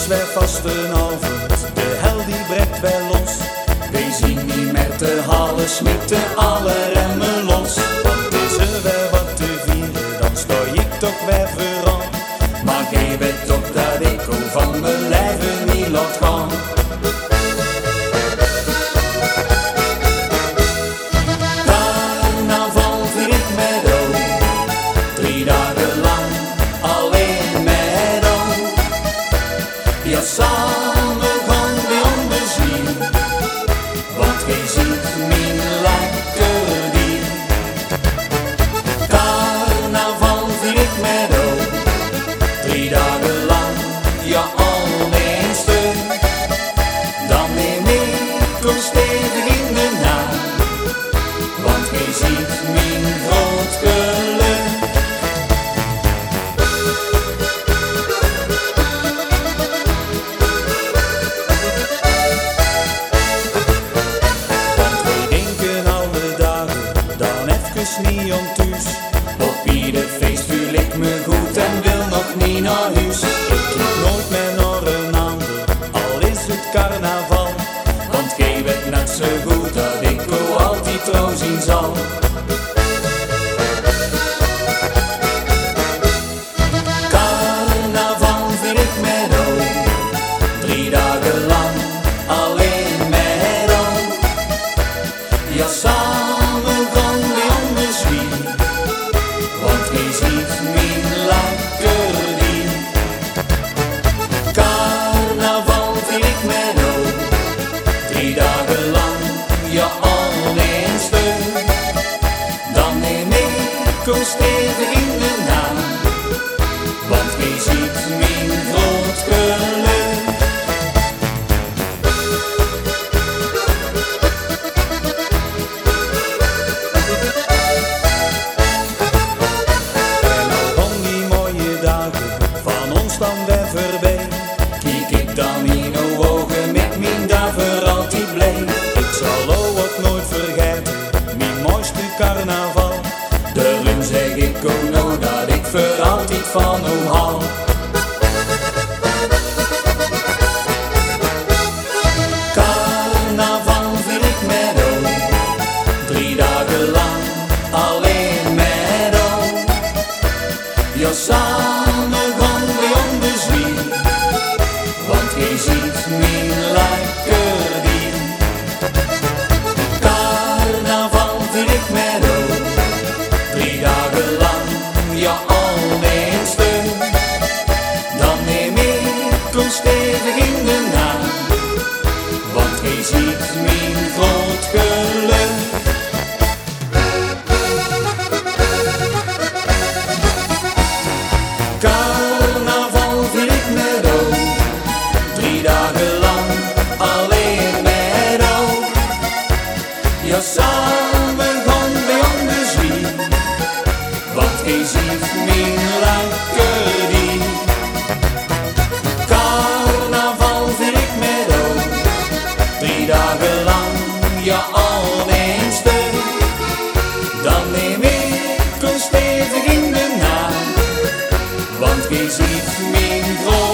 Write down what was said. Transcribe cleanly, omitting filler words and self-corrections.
is weer vastenavond, de hel die breekt wel los. We zien niet met de halen smieten alle remmen los. Want is er weer wat te vieren, dan sta ik toch weer vooraan. Maar geef het toch dat ik van mijn leven niet laat gaan. Carnaval vier ik met O, 3 dagen lang alleen met O. Ja, samen gaan we om de zwier, want gij ziet mijn lekker dier. Carnaval vier ik met O, 3 dagen lang, ja al mijn steun. Dan neem ik ons stevig in de naam, want gij ziet mijn groot geluk. Want wij denken alle dagen dan even niet om thuis. Op ieder feest voel ik me goed en wil nog niet naar huis. Ik kijk nooit meer naar een ander, al is het carnaval. Want gij weet net zo goed dat ik ook altijd trouw zien zal. Carnaval vier ik met O, 3 dagen lang alleen met O. Ja, samen gaan we om de zwier, want gij ziet mijn lekker dier. Carnaval vier ik met O, 3 dagen lang, ja al mijn steun. Dan neem ik ons stevig in de naam, want gij ziet mijn groot geluk. En al gaan die mooie dagen van ons dan weer voorbij, kijk ik dan in uw ogen met mijn daver altijd blij. Ik zal ook nooit vergeten, mijn mooiste carnaval. Daarom zeg ik ook nou dat ik voor altijd van u hou. Carnaval vier ik met O, 3 dagen lang alleen met O. Ja, samen gaan we om de zwier, want gij ziet mijn lekker dier. Carnaval vier ik met O, 3 dagen lang, ja al mijn steun. Dan neem ik ons stevig in de naam, want gij ziet mijn groot geluk. Carnaval vier ik met O, 3 dagen lang alleen met O. Ja, samen gaan we om de zwier, want gij ziet mijn lekker dier. Carnaval vier ik met O, 3 dagen lang, ja al mijn steun. Dan neem ik ons stevig in de naam, want gij ziet mijn groot